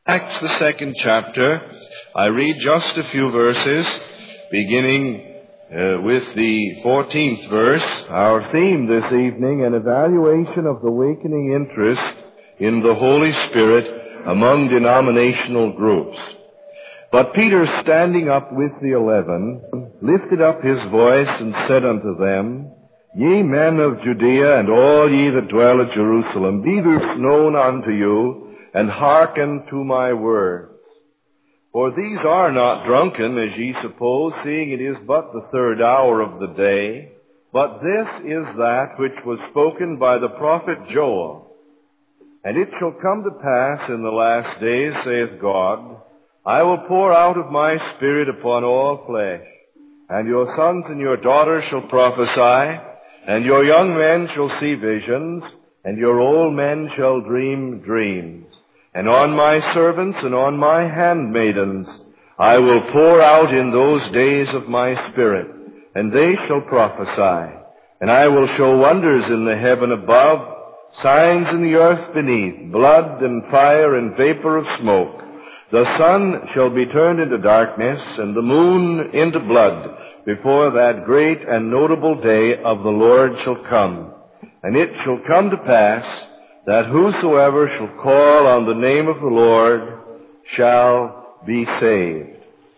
Acts, the second chapter. I read just a few verses, beginning with the 14th verse. Our theme this evening, an evaluation of the awakening interest in the Holy Spirit among denominational groups. But Peter, standing up with the 11, lifted up his voice and said unto them, Ye men of Judea, and all ye that dwell at Jerusalem, be this known unto you, and hearken to my words. For these are not drunken, as ye suppose, seeing it is but the third hour of the day. But this is that which was spoken by the prophet Joel. And it shall come to pass in the last days, saith God, I will pour out of my Spirit upon all flesh, and your sons and your daughters shall prophesy, and your young men shall see visions, and your old men shall dream dreams. And on my servants and on my handmaidens I will pour out in those days of my Spirit, and they shall prophesy. And I will show wonders in the heaven above, signs in the earth beneath, blood and fire and vapor of smoke. The sun shall be turned into darkness, and the moon into blood, before that great and notable day of the Lord shall come. And it shall come to pass that whosoever shall call on the name of the Lord shall be saved.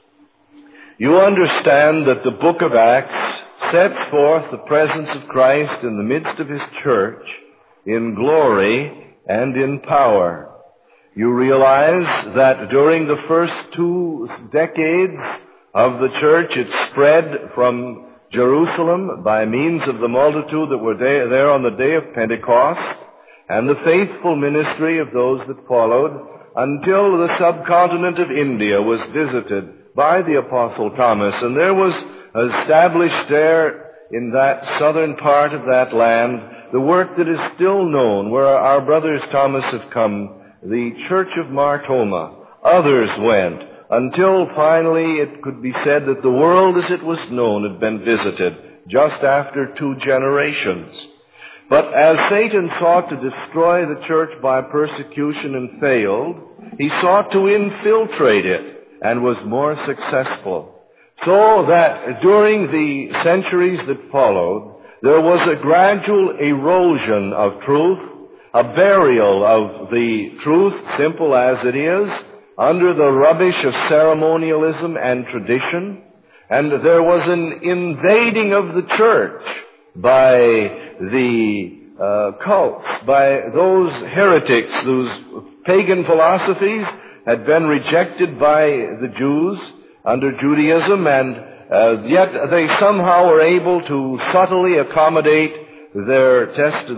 You understand that the book of Acts sets forth the presence of Christ in the midst of his church in glory and in power. You realize that during the first 2 decades of the church, it spread from Jerusalem by means of the multitude that were there on the day of Pentecost, and the faithful ministry of those that followed until the subcontinent of India was visited by the Apostle Thomas. And there was established there in that southern part of that land the work that is still known, where our brothers Thomas have come, the Church of Mar Thoma. Others went, until finally it could be said that the world as it was known had been visited just after 2 generations. But as Satan sought to destroy the church by persecution and failed, he sought to infiltrate it and was more successful. So that during the centuries that followed, there was a gradual erosion of truth, a burial of the truth, simple as it is, under the rubbish of ceremonialism and tradition, and there was an invading of the church by the cults, by those heretics whose pagan philosophies had been rejected by the Jews under Judaism, and yet they somehow were able to subtly accommodate their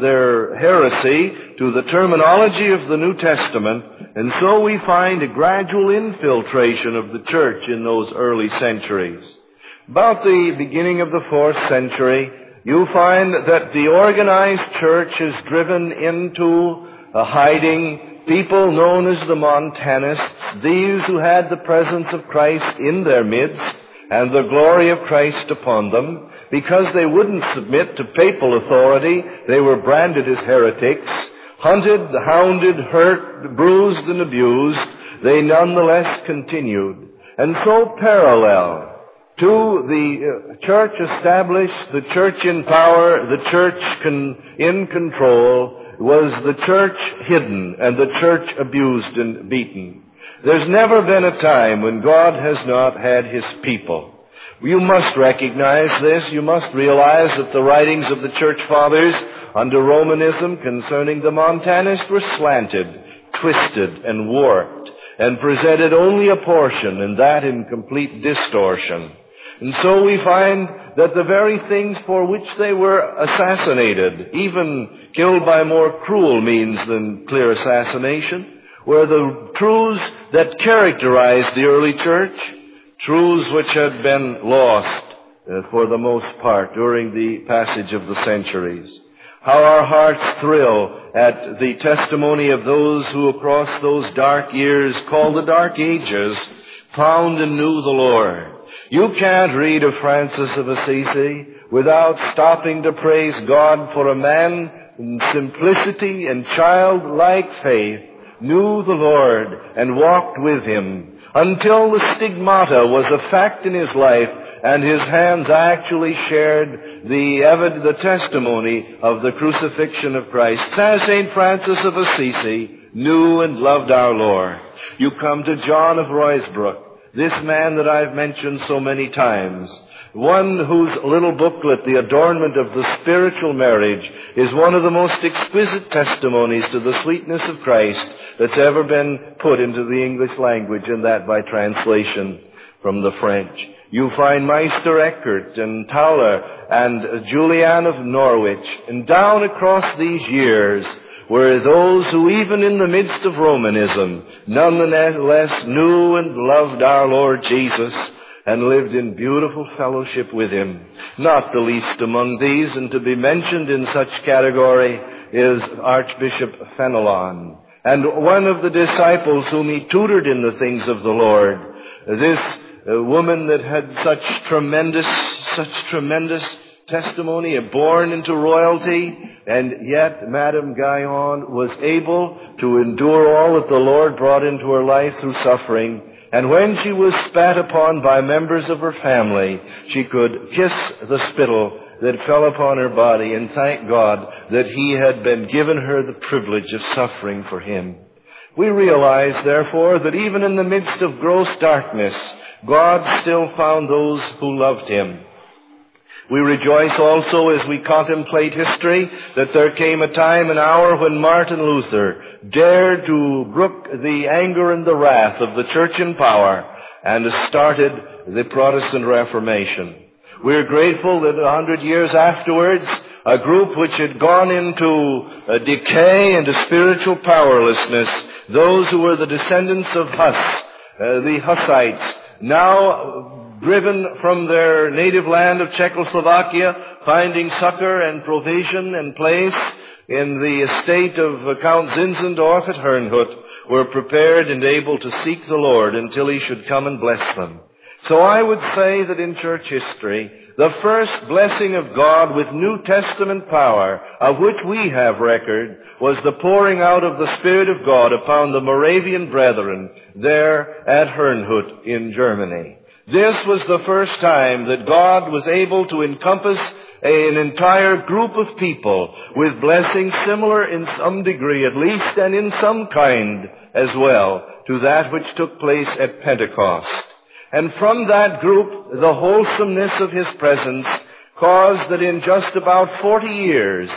heresy to the terminology of the New Testament, and so we find a gradual infiltration of the church in those early centuries. About the beginning of the 4th century, you find that the organized church is driven into hiding people known as the Montanists, these who had the presence of Christ in their midst and the glory of Christ upon them. Because they wouldn't submit to papal authority, they were branded as heretics, hunted, hounded, hurt, bruised, and abused. They nonetheless continued. And so parallel to the church established, the church in power, the church in control, was the church hidden and the church abused and beaten. There's never been a time when God has not had his people. You must recognize this. You must realize that the writings of the church fathers under Romanism concerning the Montanists were slanted, twisted, and warped, and presented only a portion, and that in complete distortion. And so we find that the very things for which they were assassinated, even killed by more cruel means than clear assassination, were the truths that characterized the early church, truths which had been lost for the most part during the passage of the centuries. How our hearts thrill at the testimony of those who across those dark years called the Dark Ages found and knew the Lord. You can't read of Francis of Assisi without stopping to praise God for a man in simplicity and childlike faith knew the Lord and walked with him until the stigmata was a fact in his life and his hands actually shared the testimony of the crucifixion of Christ. St. Francis of Assisi knew and loved our Lord. You come to John of Roysbrook, this man that I've mentioned so many times, one whose little booklet, The Adornment of the Spiritual Marriage, is one of the most exquisite testimonies to the sweetness of Christ that's ever been put into the English language, and that by translation from the French. You find Meister Eckhart and Tauler and Julian of Norwich, and down across these years were those who, even in the midst of Romanism, nonetheless knew and loved our Lord Jesus and lived in beautiful fellowship with him. Not the least among these, and to be mentioned in such category, is Archbishop Fenelon, and one of the disciples whom he tutored in the things of the Lord. This woman that had such tremendous testimony, born into royalty, and yet Madame Guyon was able to endure all that the Lord brought into her life through suffering. And when she was spat upon by members of her family, she could kiss the spittle that fell upon her body and thank God that he had been given her the privilege of suffering for him. We realize, therefore, that even in the midst of gross darkness, God still found those who loved him. We rejoice also as we contemplate history that there came a time and hour when Martin Luther dared to brook the anger and the wrath of the church in power and started the Protestant Reformation. We're grateful that 100 years afterwards, a group which had gone into decay and spiritual powerlessness, those who were the descendants of Huss, the Hussites, now driven from their native land of Czechoslovakia, finding succor and provision and place in the estate of Count Zinzendorf at Herrnhut, were prepared and able to seek the Lord until he should come and bless them. So I would say that in church history, the first blessing of God with New Testament power, of which we have record, was the pouring out of the Spirit of God upon the Moravian brethren there at Herrnhut in Germany. This was the first time that God was able to encompass an entire group of people with blessings similar in some degree at least, and in some kind as well, to that which took place at Pentecost. And from that group, the wholesomeness of his presence caused that in just about 40 years,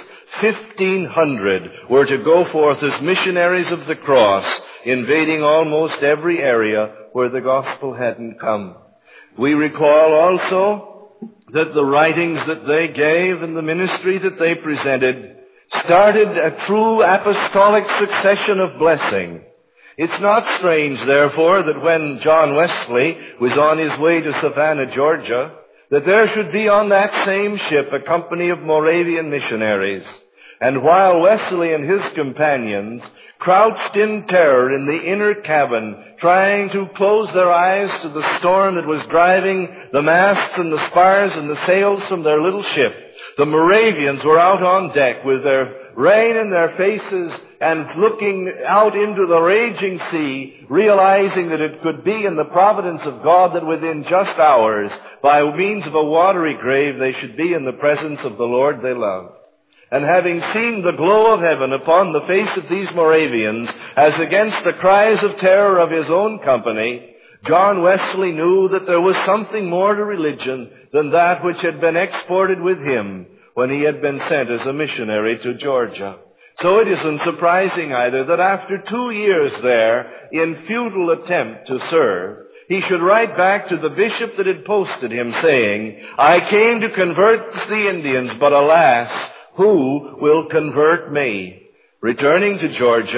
1,500 were to go forth as missionaries of the cross, invading almost every area where the gospel hadn't come. We recall also that the writings that they gave and the ministry that they presented started a true apostolic succession of blessing. It's not strange, therefore, that when John Wesley was on his way to Savannah, Georgia, that there should be on that same ship a company of Moravian missionaries. And while Wesley and his companions crouched in terror in the inner cabin, trying to close their eyes to the storm that was driving the masts and the spars and the sails from their little ship, the Moravians were out on deck with their rain in their faces and looking out into the raging sea, realizing that it could be in the providence of God that within just hours, by means of a watery grave, they should be in the presence of the Lord they loved. And having seen the glow of heaven upon the face of these Moravians, as against the cries of terror of his own company, John Wesley knew that there was something more to religion than that which had been exported with him when he had been sent as a missionary to Georgia. So it isn't surprising either that after 2 years there, in futile attempt to serve, he should write back to the bishop that had posted him saying, "I came to convert the Indians, but alas, who will convert me?" Returning from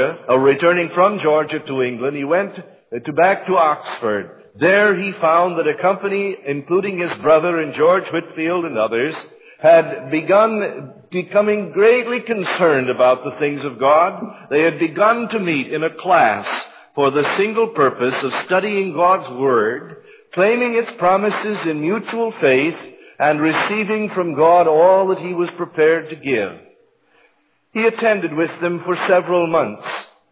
Georgia to England, he went back to Oxford. There he found that a company, including his brother and George Whitfield and others, had begun becoming greatly concerned about the things of God. They had begun to meet in a class for the single purpose of studying God's Word, claiming its promises in mutual faith, and receiving from God all that he was prepared to give. He attended with them for several months,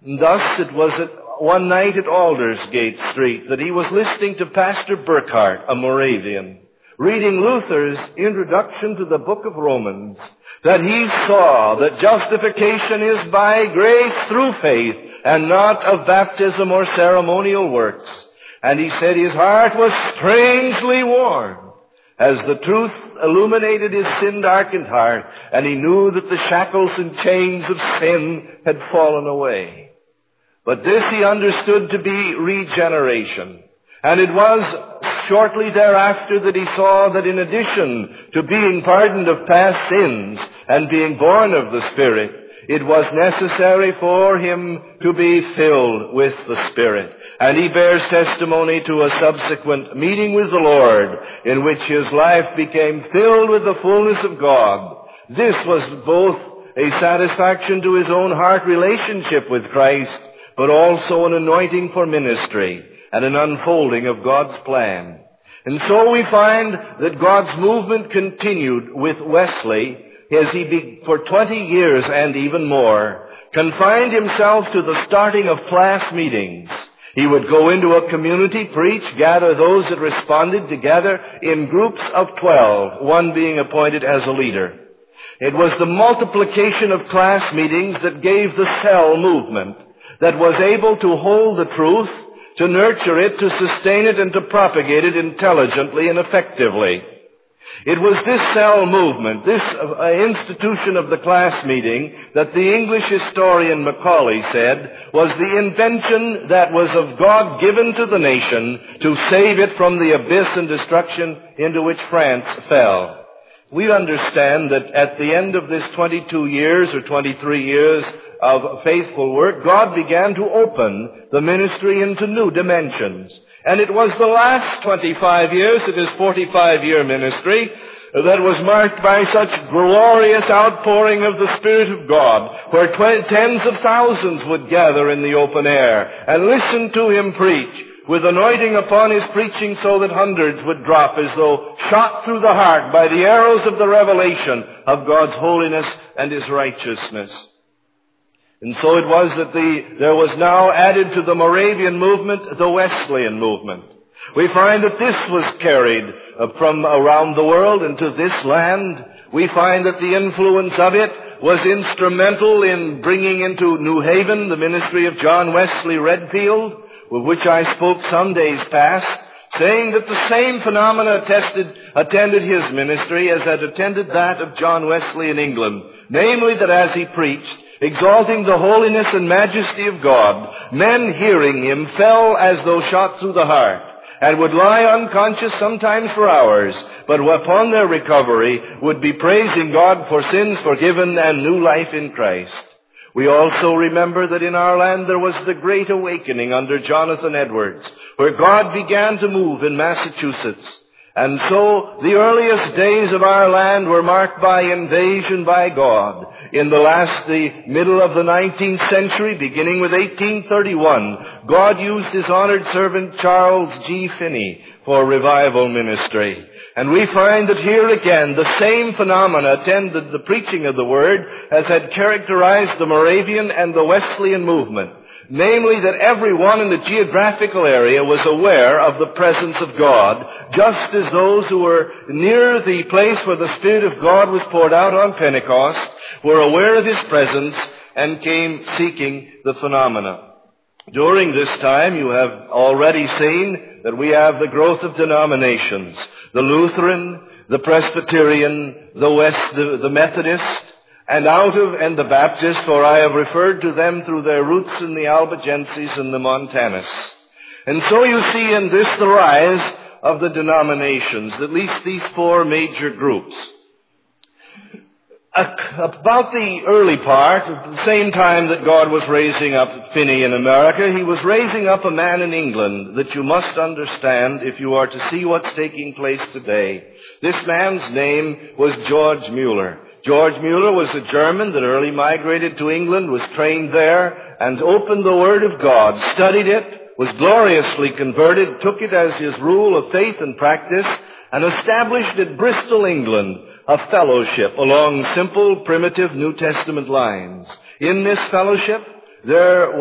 And thus it was one night at Aldersgate Street that he was listening to Pastor Burkhardt, a Moravian, reading Luther's introduction to the book of Romans, that he saw that justification is by grace through faith and not of baptism or ceremonial works. And he said his heart was strangely warmed as the truth illuminated his sin-darkened heart, and he knew that the shackles and chains of sin had fallen away. But this he understood to be regeneration. And it was shortly thereafter that he saw that in addition to being pardoned of past sins and being born of the Spirit, it was necessary for him to be filled with the Spirit. And he bears testimony to a subsequent meeting with the Lord in which his life became filled with the fullness of God. This was both a satisfaction to his own heart relationship with Christ, but also an anointing for ministry and an unfolding of God's plan. And so we find that God's movement continued with Wesley as he, for 20 years and even more, confined himself to the starting of class meetings. He would go into a community, preach, gather those that responded together in groups of 12, one being appointed as a leader. It was the multiplication of class meetings that gave the cell movement, that was able to hold the truth, to nurture it, to sustain it, and to propagate it intelligently and effectively. It was this cell movement, this institution of the class meeting, that the English historian Macaulay said was the invention that was of God given to the nation to save it from the abyss and destruction into which France fell. We understand that at the end of this 22 years or 23 years of faithful work, God began to open the ministry into new dimensions. And it was the last 25 years of his 45-year ministry that was marked by such glorious outpouring of the Spirit of God, where tens of thousands would gather in the open air and listen to him preach, with anointing upon his preaching so that hundreds would drop as though shot through the heart by the arrows of the revelation of God's holiness and his righteousness. And so it was that there was now added to the Moravian movement the Wesleyan movement. We find that this was carried from around the world into this land. We find that the influence of it was instrumental in bringing into New Haven the ministry of John Wesley Redfield, with which I spoke some days past, saying that the same phenomena attended his ministry as had attended that of John Wesley in England, namely that as he preached, exalting the holiness and majesty of God, men hearing him fell as though shot through the heart, and would lie unconscious sometimes for hours, but upon their recovery would be praising God for sins forgiven and new life in Christ. We also remember that in our land there was the Great Awakening under Jonathan Edwards, where God began to move in Massachusetts. And so the earliest days of our land were marked by invasion by God. In the middle of the 19th century, beginning with 1831, God used his honored servant Charles G. Finney for revival ministry. And we find that here again the same phenomena attended the preaching of the Word as had characterized the Moravian and the Wesleyan movement. Namely, that everyone in the geographical area was aware of the presence of God, just as those who were near the place where the Spirit of God was poured out on Pentecost were aware of his presence and came seeking the phenomena. During this time, you have already seen that we have the growth of denominations. The Lutheran, the Presbyterian, the Methodist, and the Baptists, for I have referred to them through their roots in the Albigenses and the Montanists. And so you see in this the rise of the denominations, at least these four major groups. About the early part, at the same time that God was raising up Finney in America, he was raising up a man in England that you must understand if you are to see what's taking place today. This man's name was George Mueller. George Mueller was a German that early migrated to England, was trained there, and opened the Word of God, studied it, was gloriously converted, took it as his rule of faith and practice, and established at Bristol, England, a fellowship along simple, primitive New Testament lines. In this fellowship, There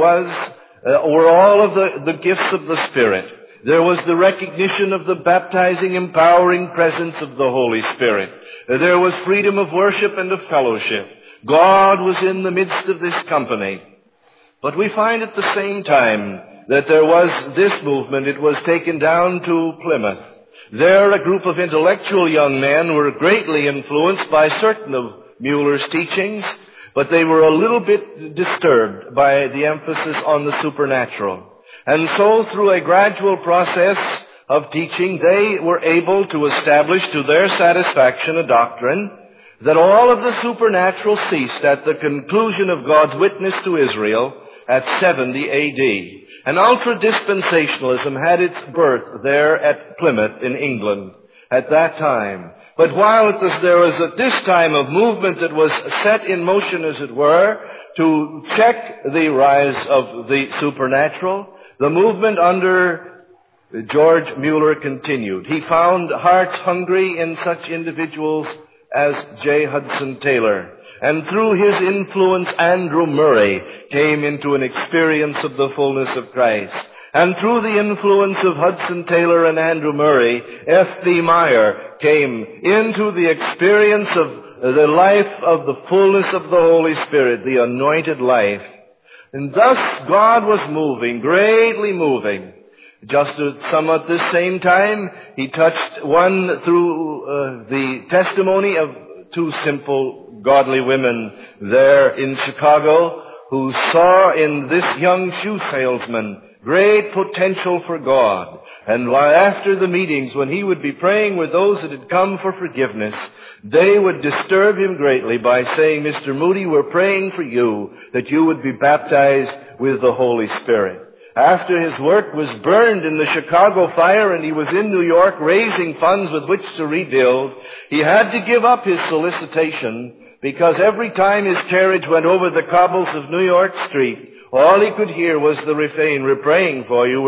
were all of the gifts of the Spirit. There was the recognition of the baptizing, empowering presence of the Holy Spirit. There was freedom of worship and of fellowship. God was in the midst of this company. But we find at the same time that there was this movement. It was taken down to Plymouth. There, a group of intellectual young men were greatly influenced by certain of Muller's teachings, but they were a little bit disturbed by the emphasis on the supernatural. And so, through a gradual process of teaching, they were able to establish to their satisfaction a doctrine that all of the supernatural ceased at the conclusion of God's witness to Israel at 70 A.D. And ultra-dispensationalism had its birth there at Plymouth in England at that time. But while there was at this time a movement that was set in motion, as it were, to check the rise of the supernatural, the movement under George Muller continued. He found hearts hungry in such individuals as J. Hudson Taylor. And through his influence, Andrew Murray came into an experience of the fullness of Christ. And through the influence of Hudson Taylor and Andrew Murray, F.B. Meyer came into the experience of the life of the fullness of the Holy Spirit, the anointed life. And thus God was moving, greatly moving. Just at somewhat the same time, he touched one through the testimony of two simple, godly women there in Chicago who saw in this young shoe salesman great potential for God. And while after the meetings, when he would be praying with those that had come for forgiveness, they would disturb him greatly by saying, "Mr. Moody, we're praying for you that you would be baptized with the Holy Spirit." After his work was burned in the Chicago fire and he was in New York raising funds with which to rebuild, he had to give up his solicitation because every time his carriage went over the cobbles of New York Street, all he could hear was the refrain, "We're praying for you,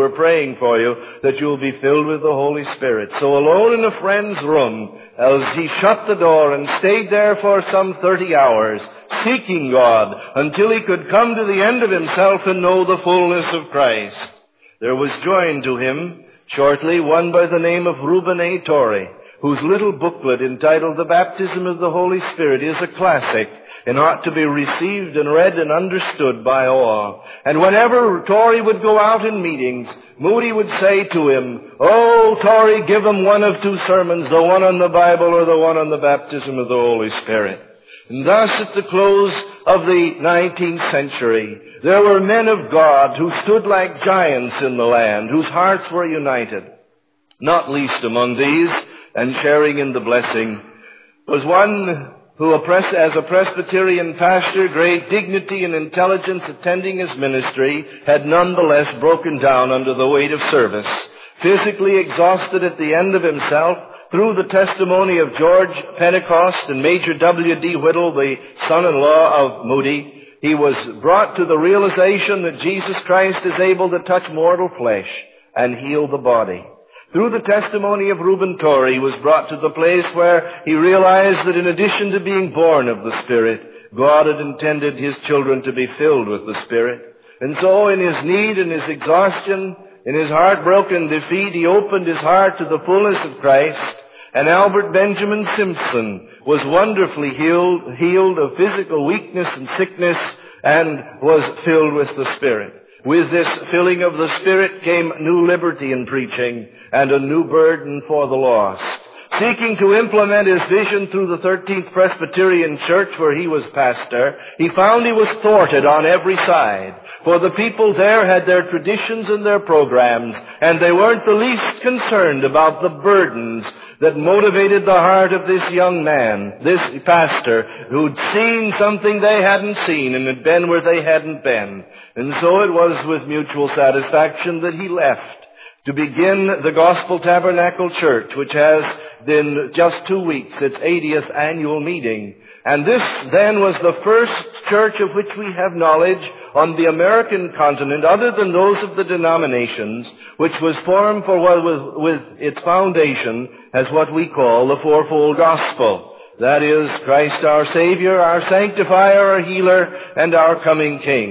that you'll be filled with the Holy Spirit." So alone in a friend's room, as he shut the door and stayed there for some 30 hours, seeking God until he could come to the end of himself and know the fullness of Christ. There was joined to him shortly one by the name of Reuben A. Torrey, whose little booklet entitled The Baptism of the Holy Spirit is a classic and ought to be received and read and understood by all. And whenever Torrey would go out in meetings, Moody would say to him, "Oh, Torrey, give them one of two sermons, the one on the Bible or the one on the baptism of the Holy Spirit." And thus, at the close of the 19th century, there were men of God who stood like giants in the land, whose hearts were united. Not least among these, and sharing in the blessing, was one who, as a Presbyterian pastor, great dignity and intelligence attending his ministry, had nonetheless broken down under the weight of service. Physically exhausted at the end of himself, through the testimony of George Pentecost and Major W.D. Whittle, the son-in-law of Moody, he was brought to the realization that Jesus Christ is able to touch mortal flesh and heal the body. Through the testimony of Reuben Torrey, he was brought to the place where he realized that in addition to being born of the Spirit, God had intended his children to be filled with the Spirit. And so in his need and his exhaustion, in his heartbroken defeat, he opened his heart to the fullness of Christ. And Albert Benjamin Simpson was wonderfully healed of physical weakness and sickness, and was filled with the Spirit. With this filling of the Spirit came new liberty in preaching and a new burden for the lost. Seeking to implement his vision through the 13th Presbyterian Church where he was pastor, he found he was thwarted on every side. For the people there had their traditions and their programs, and they weren't the least concerned about the burdens that motivated the heart of this young man, this pastor, who'd seen something they hadn't seen and had been where they hadn't been. And so it was with mutual satisfaction that he left to begin the Gospel Tabernacle Church, which has in just 2 weeks its 80th annual meeting. And this then was the first church of which we have knowledge on the American continent, other than those of the denominations, which was formed with its foundation as what we call the fourfold gospel. That is, Christ our Savior, our Sanctifier, our Healer, and our coming King.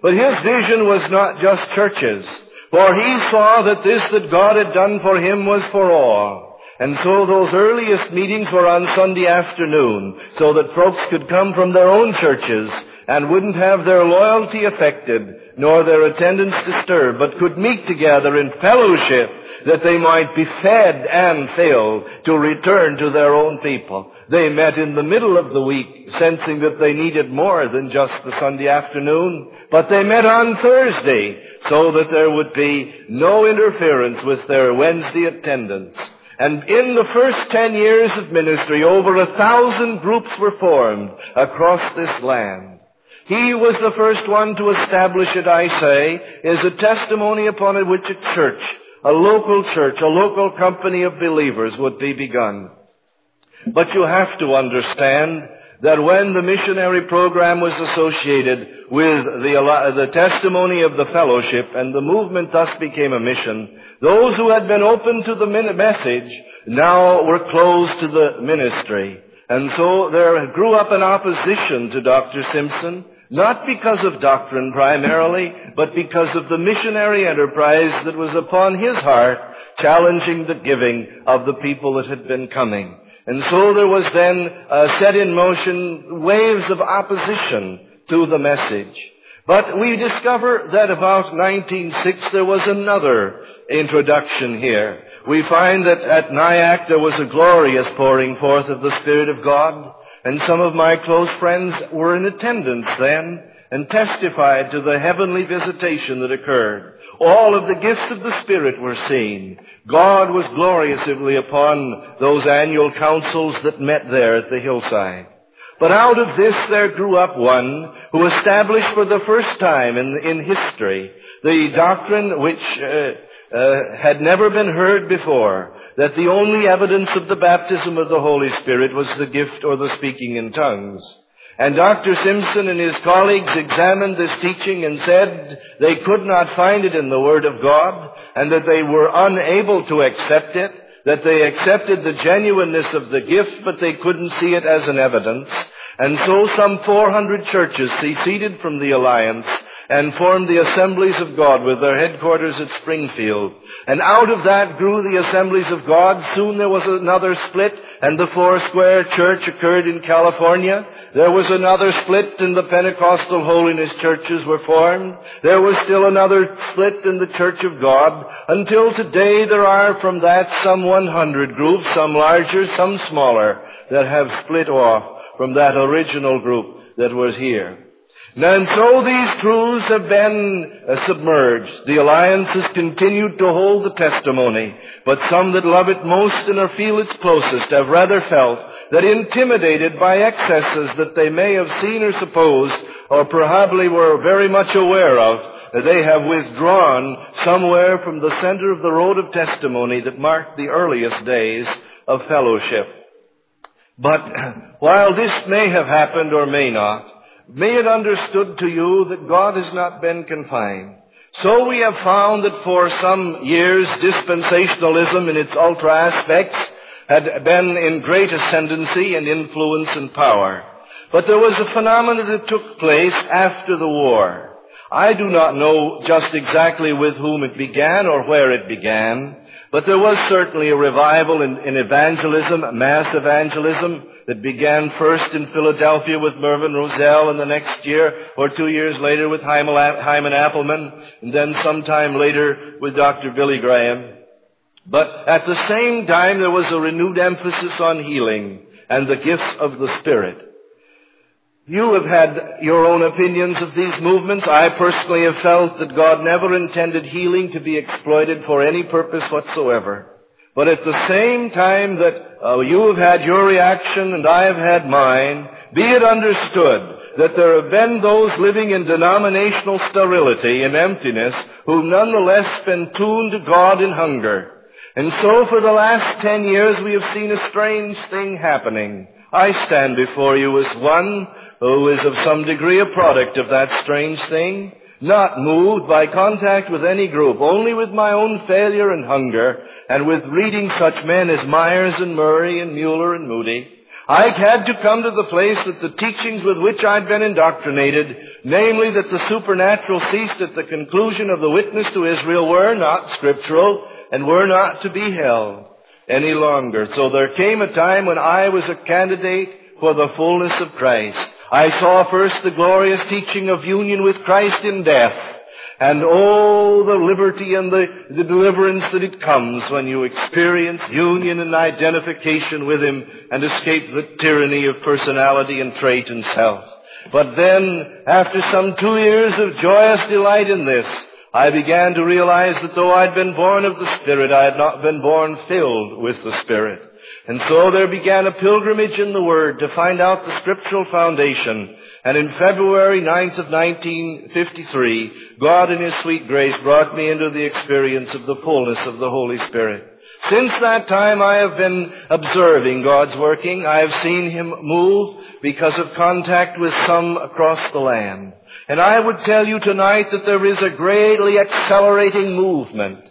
But his vision was not just churches, for he saw that this that God had done for him was for all. And so those earliest meetings were on Sunday afternoon, so that folks could come from their own churches and wouldn't have their loyalty affected, nor their attendance disturbed, but could meet together in fellowship that they might be fed and filled to return to their own people. They met in the middle of the week, sensing that they needed more than just the Sunday afternoon, but they met on Thursday so that there would be no interference with their Wednesday attendance. And in the first 10 years of ministry, over 1,000 groups were formed across this land. He was the first one to establish it, I say, as a testimony upon which a church, a local company of believers would be begun. But you have to understand that when the missionary program was associated with the testimony of the fellowship and the movement thus became a mission, those who had been open to the message now were closed to the ministry. And so there grew up an opposition to Dr. Simpson, not because of doctrine primarily, but because of the missionary enterprise that was upon his heart, challenging the giving of the people that had been coming. And so there was then set in motion waves of opposition to the message. But we discover that about 1906 there was another introduction here. We find that at Nyack there was a glorious pouring forth of the Spirit of God, and some of my close friends were in attendance then and testified to the heavenly visitation that occurred. All of the gifts of the Spirit were seen. God was gloriously upon those annual councils that met there at the hillside. But out of this there grew up one who established for the first time in history the doctrine which had never been heard before, that the only evidence of the baptism of the Holy Spirit was the gift or the speaking in tongues. And Dr. Simpson and his colleagues examined this teaching and said they could not find it in the Word of God, and that they were unable to accept it, that they accepted the genuineness of the gift, but they couldn't see it as an evidence. And so some 400 churches seceded from the alliance and formed the Assemblies of God with their headquarters at Springfield. And out of that grew the Assemblies of God. Soon there was another split, and the Foursquare Church occurred in California. There was another split, and the Pentecostal Holiness churches were formed. There was still another split in the Church of God. Until today there are from that some 100 groups, some larger, some smaller, that have split off from that original group that was here. And so these truths have been submerged. The alliance has continued to hold the testimony, but some that love it most and feel its closest have rather felt that intimidated by excesses that they may have seen or supposed, or probably were very much aware of, that they have withdrawn somewhere from the center of the road of testimony that marked the earliest days of fellowship. But while this may have happened or may not, may it understood to you that God has not been confined. So we have found that for some years dispensationalism in its ultra aspects had been in great ascendancy and influence and power. But there was a phenomenon that took place after the war. I do not know just exactly with whom it began or where it began, but there was certainly a revival in evangelism, mass evangelism, that began first in Philadelphia with Mervyn Roselle, and the next year or 2 years later with Hyman Appleman, and then sometime later with Dr. Billy Graham. But at the same time there was a renewed emphasis on healing and the gifts of the Spirit. You have had your own opinions of these movements. I personally have felt that God never intended healing to be exploited for any purpose whatsoever. But at the same time that you have had your reaction and I have had mine, be it understood that there have been those living in denominational sterility and emptiness who nonetheless been tuned to God in hunger. And so for the last 10 years we have seen a strange thing happening. I stand before you as one who is of some degree a product of that strange thing, not moved by contact with any group, only with my own failure and hunger, and with reading such men as Myers and Murray and Mueller and Moody. I had to come to the place that the teachings with which I'd been indoctrinated, namely that the supernatural ceased at the conclusion of the witness to Israel, were not scriptural and were not to be held any longer. So there came a time when I was a candidate for the fullness of Christ. I saw first the glorious teaching of union with Christ in death. And oh, the liberty and the deliverance that it comes when you experience union and identification with Him and escape the tyranny of personality and trait and self. But then, after some 2 years of joyous delight in this, I began to realize that though I'd been born of the Spirit, I had not been born filled with the Spirit. And so there began a pilgrimage in the Word to find out the scriptural foundation. And in February 9th of 1953, God in His sweet grace brought me into the experience of the fullness of the Holy Spirit. Since that time I have been observing God's working. I have seen Him move because of contact with some across the land. And I would tell you tonight that there is a greatly accelerating movement.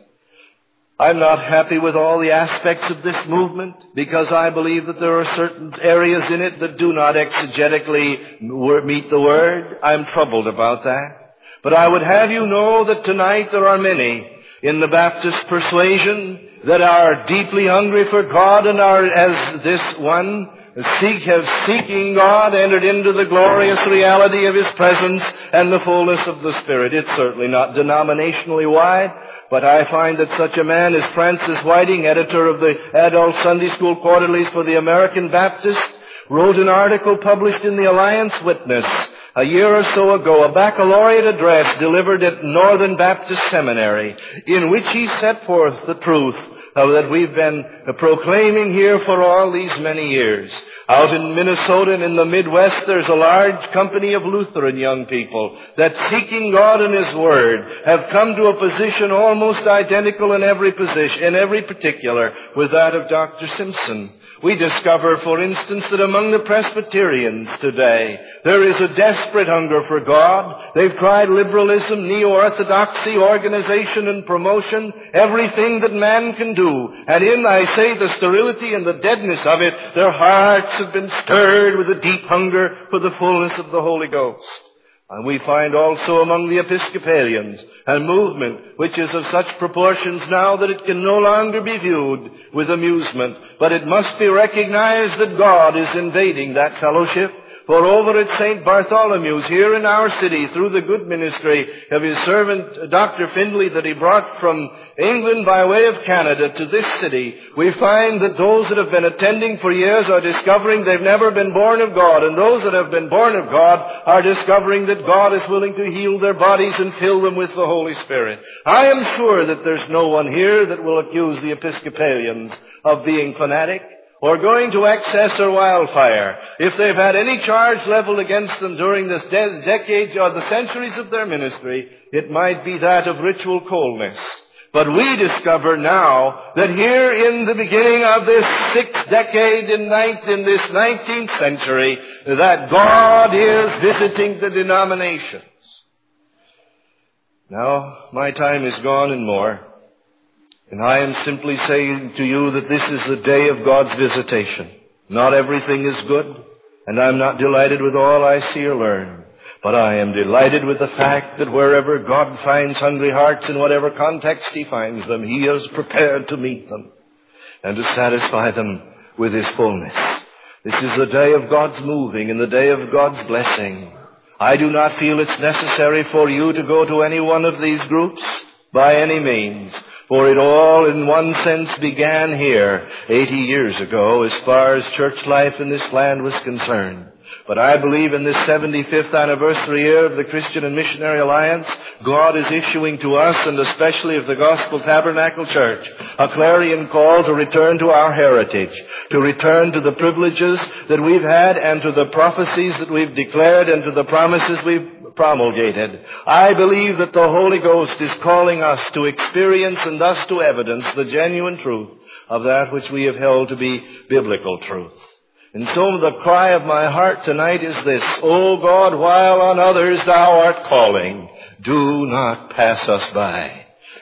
I'm not happy with all the aspects of this movement because I believe that there are certain areas in it that do not exegetically meet the Word. I'm troubled about that. But I would have you know that tonight there are many in the Baptist persuasion that are deeply hungry for God and are, as this one, have seeking God, entered into the glorious reality of His presence and the fullness of the Spirit. It's certainly not denominationally wide, but I find that such a man as Francis Whiting, editor of the Adult Sunday School Quarterlies for the American Baptist, wrote an article published in the Alliance Witness a year or so ago, a baccalaureate address delivered at Northern Baptist Seminary, in which he set forth the truth that we've been proclaiming here for all these many years. Out in Minnesota and in the Midwest, there's a large company of Lutheran young people that, seeking God and His Word, have come to a position almost identical in every particular with that of Dr. Simpson. We discover, for instance, that among the Presbyterians today, there is a desperate hunger for God. They've tried liberalism, neo-orthodoxy, organization and promotion, everything that man can do. And in, I say, the sterility and the deadness of it, their hearts have been stirred with a deep hunger for the fullness of the Holy Ghost. And we find also among the Episcopalians a movement which is of such proportions now that it can no longer be viewed with amusement, but it must be recognized that God is invading that fellowship. For over at St. Bartholomew's here in our city, through the good ministry of his servant Dr. Findlay that he brought from England by way of Canada to this city, we find that those that have been attending for years are discovering they've never been born of God, and those that have been born of God are discovering that God is willing to heal their bodies and fill them with the Holy Spirit. I am sure that there's no one here that will accuse the Episcopalians of being fanatic or going to excess or wildfire. If they've had any charge leveled against them during this decades or the centuries of their ministry, it might be that of ritual coldness. But we discover now that here in the beginning of this 6th decade in this 19th century, that God is visiting the denominations. Now, my time is gone and more. And I am simply saying to you that this is the day of God's visitation. Not everything is good, and I'm not delighted with all I see or learn. But I am delighted with the fact that wherever God finds hungry hearts, in whatever context He finds them, He is prepared to meet them and to satisfy them with His fullness. This is the day of God's moving and the day of God's blessing. I do not feel it's necessary for you to go to any one of these groups by any means. For it all, in one sense, began here 80 years ago as far as church life in this land was concerned. But I believe in this 75th anniversary year of the Christian and Missionary Alliance, God is issuing to us, and especially of the Gospel Tabernacle Church, a clarion call to return to our heritage, to return to the privileges that we've had and to the prophecies that we've declared and to the promises we've promulgated. I believe that the Holy Ghost is calling us to experience and thus to evidence the genuine truth of that which we have held to be biblical truth. And so the cry of my heart tonight is this: O God, while on others Thou art calling, do not pass us by.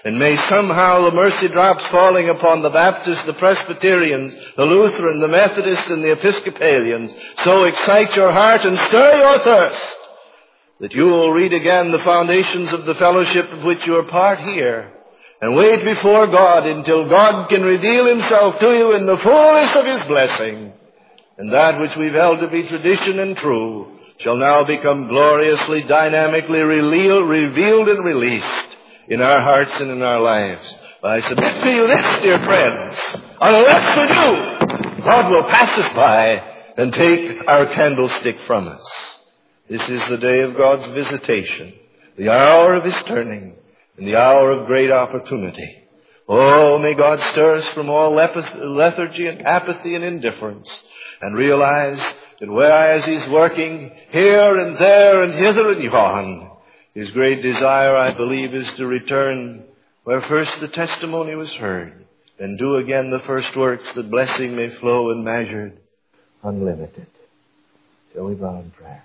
And may somehow the mercy drops falling upon the Baptists, the Presbyterians, the Lutheran, the Methodists, and the Episcopalians so excite your heart and stir your thirst that you will read again the foundations of the fellowship of which you are part here and wait before God until God can reveal himself to you in the fullness of his blessing. And that which we've held to be tradition and true shall now become gloriously, dynamically revealed and released in our hearts and in our lives. I submit to you this, dear friends, unless we do, God will pass us by and take our candlestick from us. This is the day of God's visitation, the hour of his turning, and the hour of great opportunity. Oh, may God stir us from all lethargy and apathy and indifference, and realize that whereas he's working here and there and hither and yon, his great desire, I believe, is to return where first the testimony was heard, and do again the first works that blessing may flow in measured, unlimited. Shall we bow in prayer?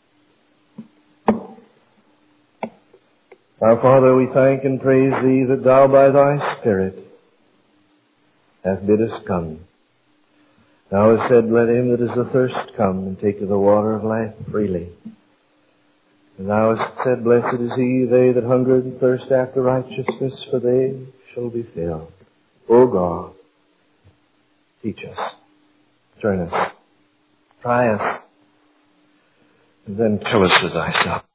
Our Father, we thank and praise thee that thou by thy Spirit hast bid us come. Thou hast said, let him that is athirst come and take of the water of life freely. And thou hast said, blessed is they that hunger and thirst after righteousness, for they shall be filled. O God, teach us, turn us, try us, and then fill us with thyself.